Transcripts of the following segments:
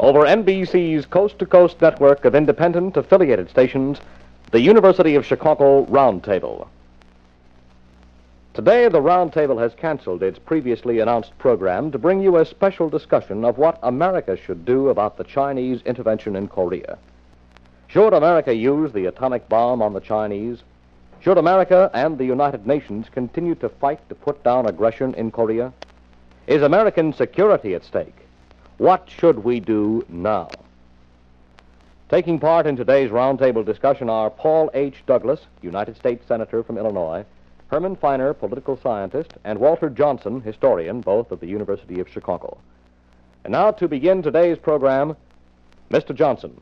Over NBC's coast-to-coast network of independent affiliated stations, the University of Chicago Roundtable. Today, the Roundtable has canceled its previously announced program to bring you a special discussion of what America should do about the Chinese intervention in Korea. Should America use the atomic bomb on the Chinese? Should America and the United Nations continue to fight to put down aggression in Korea? Is American security at stake? What should we do now? Taking part in today's roundtable discussion are Paul H. Douglas, United States Senator from Illinois, Herman Feiner, political scientist, and Walter Johnson, historian, both of the University of Chicago. And now to begin today's program, Mr. Johnson.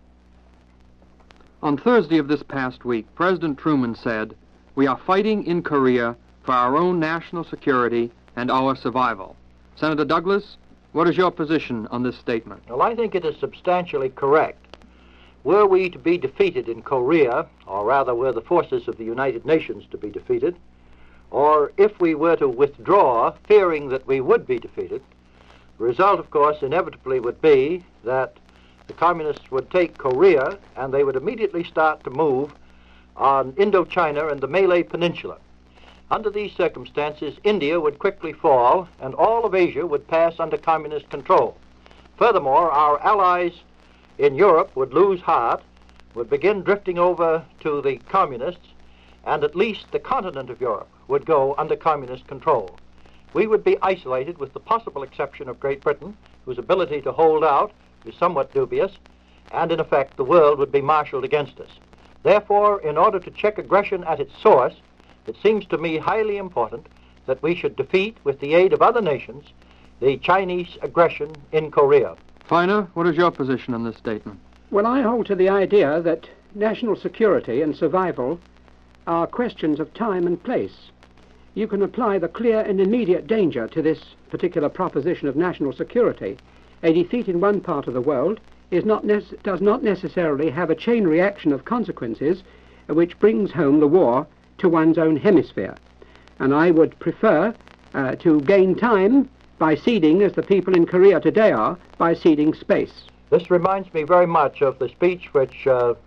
On Thursday of this past week, President Truman said, "We are fighting in Korea for our own national security and our survival." Senator Douglas, what is your position on this statement? Well, I think it is substantially correct. Were we to be defeated in Korea, or rather were the forces of the United Nations to be defeated, or if we were to withdraw, fearing that we would be defeated, the result, of course, inevitably would be that the communists would take Korea and they would immediately start to move on Indochina and the Malay Peninsula. Under these circumstances, India would quickly fall and all of Asia would pass under communist control. Furthermore, our allies in Europe would lose heart, would begin drifting over to the communists, and at least the continent of Europe would go under communist control. We would be isolated with the possible exception of Great Britain, whose ability to hold out is somewhat dubious, and in effect the world would be marshaled against us. Therefore, in order to check aggression at its source, it seems to me highly important that we should defeat, with the aid of other nations, the Chinese aggression in Korea. Feiner, what is your position on this statement? Well, I hold to the idea that national security and survival are questions of time and place. You can apply the clear and immediate danger to this particular proposition of national security. A defeat in one part of the world does not necessarily have a chain reaction of consequences which brings home the war to one's own hemisphere. And I would prefer to gain time by ceding, as the people in Korea today are, by ceding space. This reminds me very much of the speech which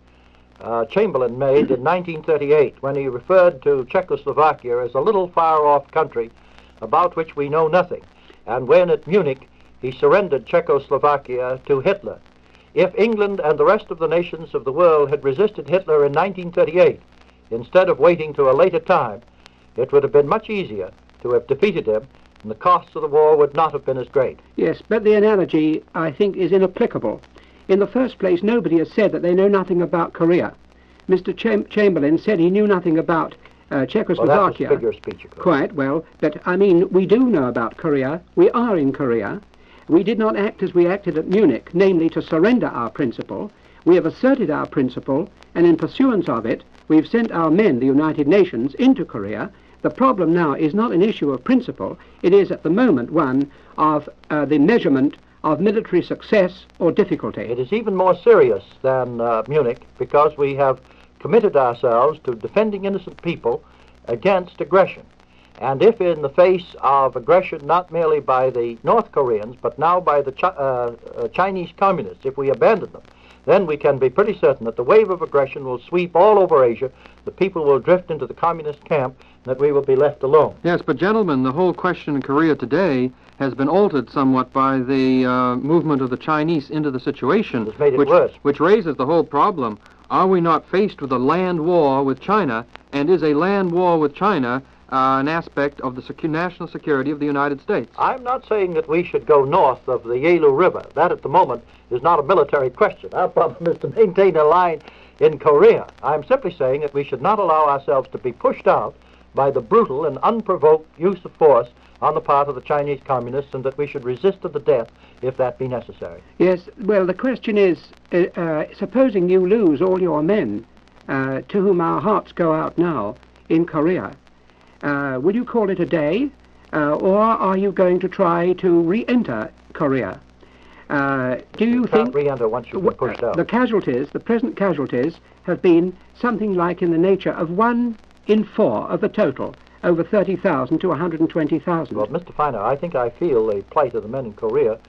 Chamberlain made in 1938 when he referred to Czechoslovakia as a little far-off country about which we know nothing, and when at Munich he surrendered Czechoslovakia to Hitler. If England and the rest of the nations of the world had resisted Hitler in 1938, instead of waiting to a later time, it would have been much easier to have defeated him, and the costs of the war would not have been as great. Yes, but the analogy, I think, is inapplicable. In the first place, nobody has said that they know nothing about Korea. Mr. Chamberlain said he knew nothing about Czechoslovakia. Well, that was a figure of speech, of course. Quite, well, but I mean, we do know about Korea. We are in Korea. We did not act as we acted at Munich, namely to surrender our principle. We have asserted our principle, and in pursuance of it, we've sent our men, the United Nations, into Korea. The problem now is not an issue of principle. It is at the moment one of the measurement of military success or difficulty. It is even more serious than Munich, because we have committed ourselves to defending innocent people against aggression. And if in the face of aggression not merely by the North Koreans, but now by the Chinese communists, if we abandon them, then we can be pretty certain that the wave of aggression will sweep all over Asia, the people will drift into the communist camp, and that we will be left alone. Yes, but gentlemen, the whole question in Korea today has been altered somewhat by the movement of the Chinese into the situation, It's made it worse. Which raises the whole problem. Are we not faced with a land war with China, and is a land war with China an aspect of the national security of the United States? I'm not saying that we should go north of the Yalu River. That at the moment is not a military question. Our problem is to maintain a line in Korea. I'm simply saying that we should not allow ourselves to be pushed out by the brutal and unprovoked use of force on the part of the Chinese communists, and that we should resist to the death if that be necessary. Yes, well, the question is, supposing you lose all your men, to whom our hearts go out now, in Korea, will you call it a day, or are you going to try to re-enter Korea? Do you think... can't re-enter once you've been pushed out. The casualties, the present casualties, have been something like in the nature of 1 in 4 of the total, over 30,000 to 120,000. Well, Mr. Feiner, I think I feel the plight of the men in Korea, because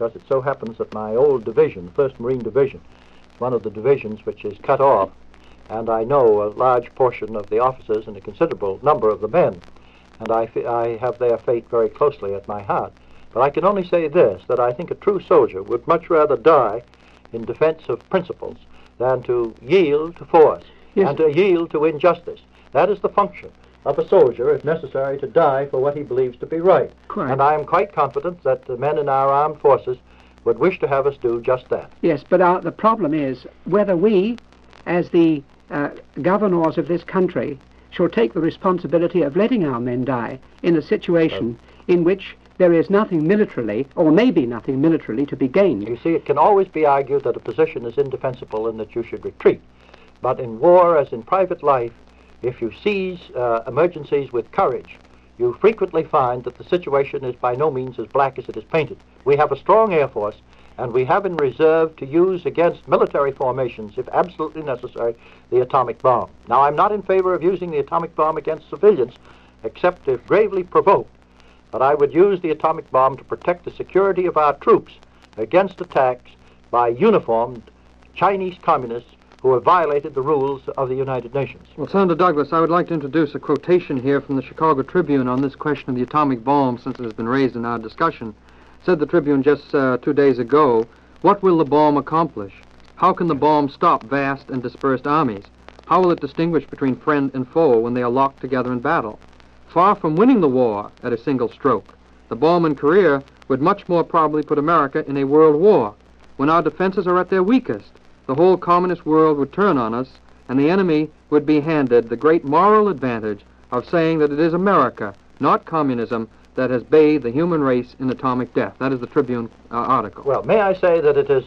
because it so happens that my old division, the 1st Marine Division, is one of the divisions which is cut off, and I know a large portion of the officers and a considerable number of the men, and I have their fate very closely at my heart. But I can only say this, that I think a true soldier would much rather die in defense of principles than to yield to force and to yield to injustice. That is the function of a soldier, if necessary, to die for what he believes to be right. Quite. And I am quite confident that the men in our armed forces would wish to have us do just that. Yes, but the problem is whether we, as the governors of this country, shall take the responsibility of letting our men die in a situation in which there is nothing militarily, or maybe nothing militarily, to be gained. You see, it can always be argued that a position is indefensible and that you should retreat. But in war, as in private life, if you seize emergencies with courage, you frequently find that the situation is by no means as black as it is painted. We have a strong Air Force, and we have in reserve to use against military formations, if absolutely necessary, the atomic bomb. Now, I'm not in favor of using the atomic bomb against civilians, except if gravely provoked. But I would use the atomic bomb to protect the security of our troops against attacks by uniformed Chinese communists who have violated the rules of the United Nations. Well, Senator Douglas, I would like to introduce a quotation here from the Chicago Tribune on this question of the atomic bomb, since it has been raised in our discussion. Said the Tribune just 2 days ago, "What will the bomb accomplish? How can the bomb stop vast and dispersed armies? How will it distinguish between friend and foe when they are locked together in battle? Far from winning the war at a single stroke, the bomb in Korea would much more probably put America in a world war. When our defenses are at their weakest, the whole communist world would turn on us, and the enemy would be handed the great moral advantage of saying that it is America, not communism, that has bathed the human race in atomic death." That is the Tribune article. Well, may I say that it is,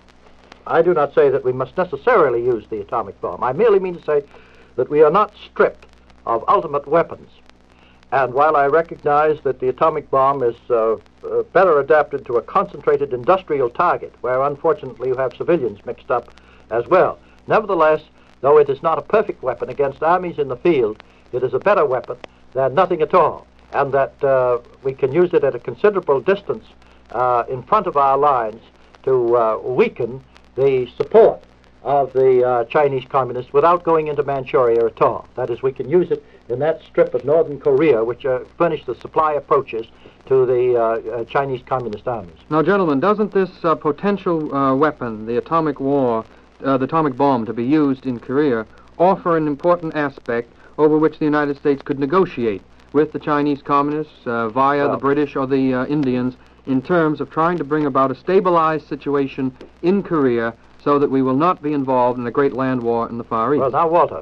I do not say that we must necessarily use the atomic bomb. I merely mean to say that we are not stripped of ultimate weapons. And while I recognize that the atomic bomb is better adapted to a concentrated industrial target, where unfortunately you have civilians mixed up as well, nevertheless, though it is not a perfect weapon against armies in the field, it is a better weapon than nothing at all, and that we can use it at a considerable distance in front of our lines to weaken the support of the Chinese communists without going into Manchuria at all. That is, we can use it in that strip of northern Korea which furnish the supply approaches to the Chinese communist armies. Now, gentlemen, doesn't this potential weapon, the atomic war, the atomic bomb to be used in Korea, offer an important aspect over which the United States could negotiate with the Chinese communists via the British or the Indians in terms of trying to bring about a stabilized situation in Korea so that we will not be involved in a great land war in the Far East? Well, now, Walter,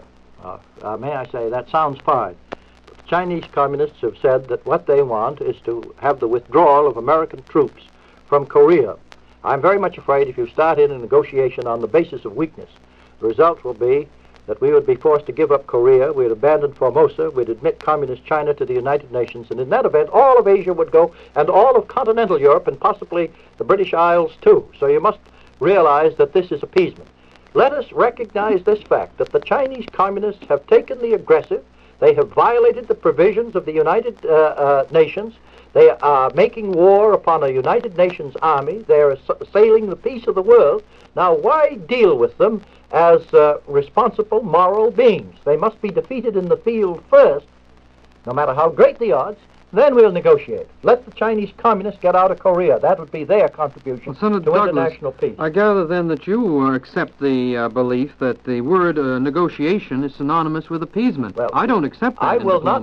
may I say, that sounds fine. But the Chinese communists have said that what they want is to have the withdrawal of American troops from Korea. I'm very much afraid if you start in a negotiation on the basis of weakness, the result will be that we would be forced to give up Korea, we'd abandon Formosa, we'd admit Communist China to the United Nations, and in that event all of Asia would go, and all of continental Europe, and possibly the British Isles too. So you must realize that this is appeasement. Let us recognize this fact, that the Chinese communists have taken the aggressive, they have violated the provisions of the United Nations, they are making war upon a United Nations army, they are assailing the peace of the world. Now, why deal with them as responsible moral beings? They must be defeated in the field first, no matter how great the odds. Then we'll negotiate. Let the Chinese communists get out of Korea. That would be their contribution to international peace. I gather then that you accept the belief that the word negotiation is synonymous with appeasement. Well, I don't accept that. I will not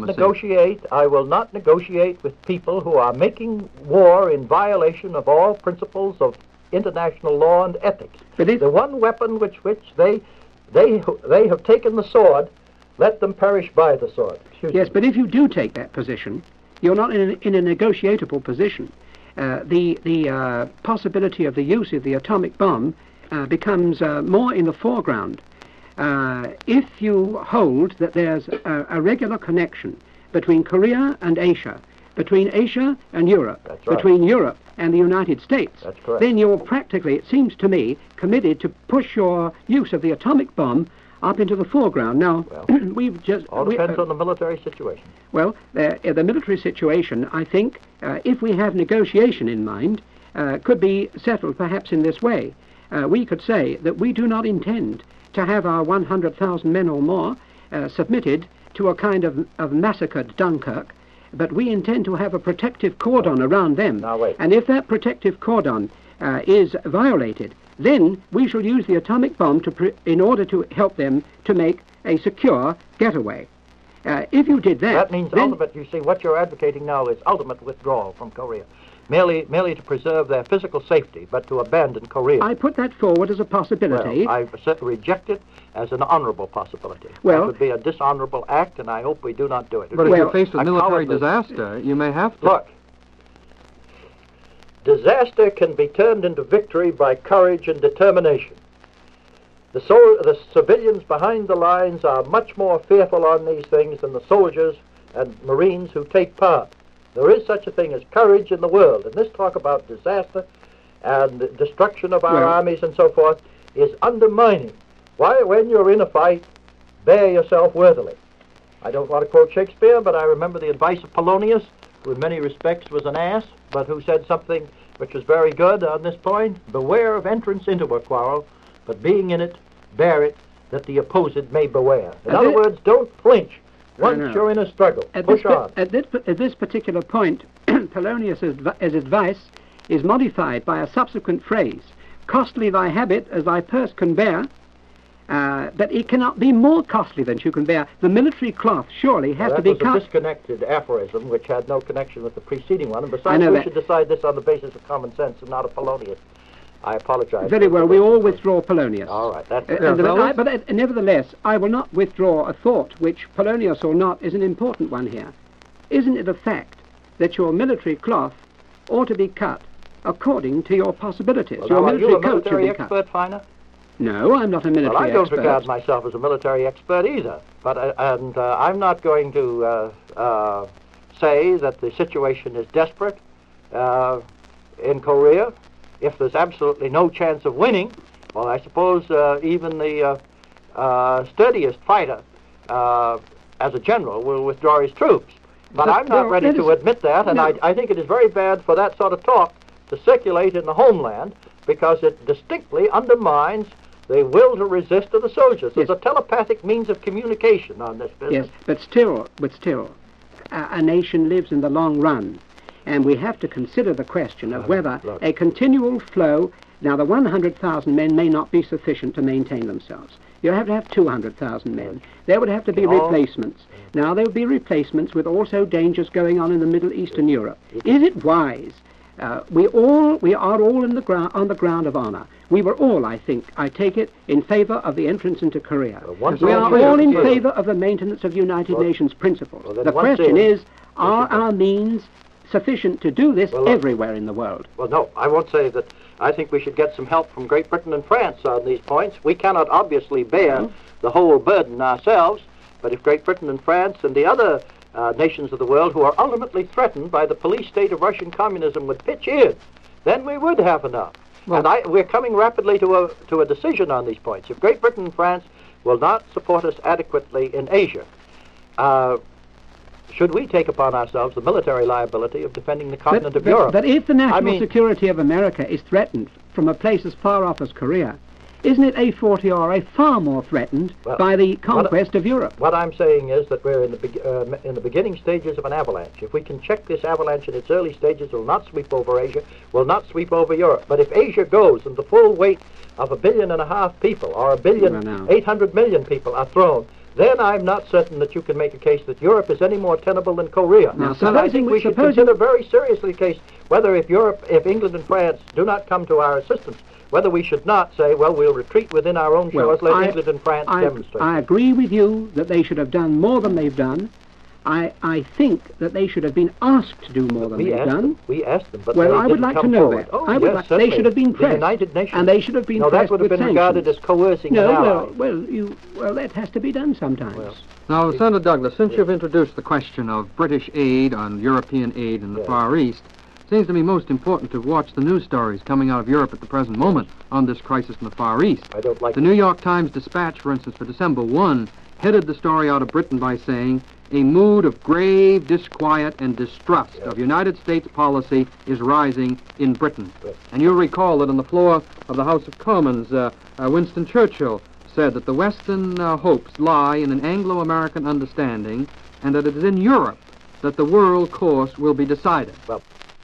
negotiate with people who are making war in violation of all principles of international law and ethics. The one weapon which they have taken the sword, let them perish by the sword. Yes, but if you do take that position, you're not in a negotiable position. The possibility of the use of the atomic bomb becomes more in the foreground. If you hold that there's a regular connection between Korea and Asia, between Asia and Europe, between Europe and the United States, then you're practically, it seems to me, committed to push your use of the atomic bomb up into the foreground. Now, we've just... All depends on the military situation. Well, the military situation, I think, if we have negotiation in mind, could be settled perhaps in this way. We could say that we do not intend to have our 100,000 men or more submitted to a kind of massacred Dunkirk, but we intend to have a protective cordon around them. Now wait. And if that protective cordon is violated, then we shall use the atomic bomb in order to help them to make a secure getaway. If you did that... That means then, ultimate, you see, what you're advocating now is ultimate withdrawal from Korea. Merely to preserve their physical safety, but to abandon Korea. I put that forward as a possibility. Well, I reject it as an honorable possibility. Well, that would be a dishonorable act, and I hope we do not do it. But if you're faced with a military cowardly- disaster, you may have to. Look, disaster can be turned into victory by courage and determination. The civilians behind the lines are much more fearful on these things than the soldiers and Marines who take part. There is such a thing as courage in the world, and this talk about disaster and destruction of our armies and so forth is undermining. Why, when you're in a fight, bear yourself worthily. I don't want to quote Shakespeare, but I remember the advice of Polonius, who in many respects was an ass, but who said something which was very good on this point. Beware of entrance into a quarrel, but being in it, bear it, that the opposed may beware. In other words, don't flinch. Once you're in a struggle, push on. At this particular point, Polonius' advice is modified by a subsequent phrase, costly thy habit as thy purse can bear, but it cannot be more costly than you can bear. The military cloth surely has to be That was a disconnected aphorism which had no connection with the preceding one, and I besides, know we that. should decide this on the basis of common sense and not of Polonius. I apologize. Very well, we all withdraw Polonius. All right, that's But nevertheless, I will not withdraw a thought which, Polonius or not, is an important one here. Isn't it a fact that your military cloth ought to be cut according to your possibilities? Well, your now, are you a coat should military be cut. expert, Feiner? No, I'm not a military Well, I don't expert. regard myself as a military expert either, but I'm not going to say that the situation is desperate in Korea. If there's absolutely no chance of winning, well, I suppose even the sturdiest fighter, as a general, will withdraw his troops. But I'm not ready to admit that, and I think it is very bad for that sort of talk to circulate in the homeland, because it distinctly undermines the will to resist of the soldiers. There's a telepathic means of communication on this business. Yes, but still, a nation lives in the long run, and we have to consider the question of whether a continual flow. Now, the 100,000 men may not be sufficient to maintain themselves. You have to have 200,000 men. There would have to be replacements. Now, there would be replacements with also dangers going on in the Middle East and Europe. Is it wise? We are all on the ground of honor. We were all, I take it, in favor of the entrance into Korea. We are all in favor of the maintenance of United Nations principles. The question is, are our means sufficient to do this everywhere in the world? Well, no, I won't say that. I think we should get some help from Great Britain and France on these points. We cannot obviously bear the whole burden ourselves, but if Great Britain and France and the other nations of the world who are ultimately threatened by the police state of Russian communism would pitch in, then we would have enough. And we're coming rapidly to a decision on these points. If Great Britain and France will not support us adequately in Asia, should we take upon ourselves the military liability of defending the continent of Europe? But if the national security of America is threatened from a place as far off as Korea, isn't it a far more threatened by the conquest of Europe? What I'm saying is that we're in the beginning stages of an avalanche. If we can check this avalanche in its early stages, it will not sweep over Asia, will not sweep over Europe. But if Asia goes and the full weight of 1.5 billion people or 1.8 billion people are thrown, then I'm not certain that you can make a case that Europe is any more tenable than Korea. Now, and I think we should consider very seriously the case whether if England and France do not come to our assistance, whether we should not say, well, we'll retreat within our own shores, let England and France demonstrate. I agree with you that they should have done more than they've done. I think that they should have been asked to do more than they've done. We asked them, but I would like to know that. They should have been pressed. The United Nations. And they should have been pressed that would have been regarded as coercing an ally. That has to be done sometimes. Now, Senator Douglas, since you've introduced the question of British aid and European aid in the Far East, it seems to me most important to watch the news stories coming out of Europe at the present moment on this crisis in the Far East. I don't like the New York Times Dispatch, for instance, for December 1, headed the story out of Britain by saying, a mood of grave disquiet and distrust of United States policy is rising in Britain. And you'll recall that on the floor of the House of Commons, Winston Churchill said that the Western hopes lie in an Anglo-American understanding and that it is in Europe that the world course will be decided. Well,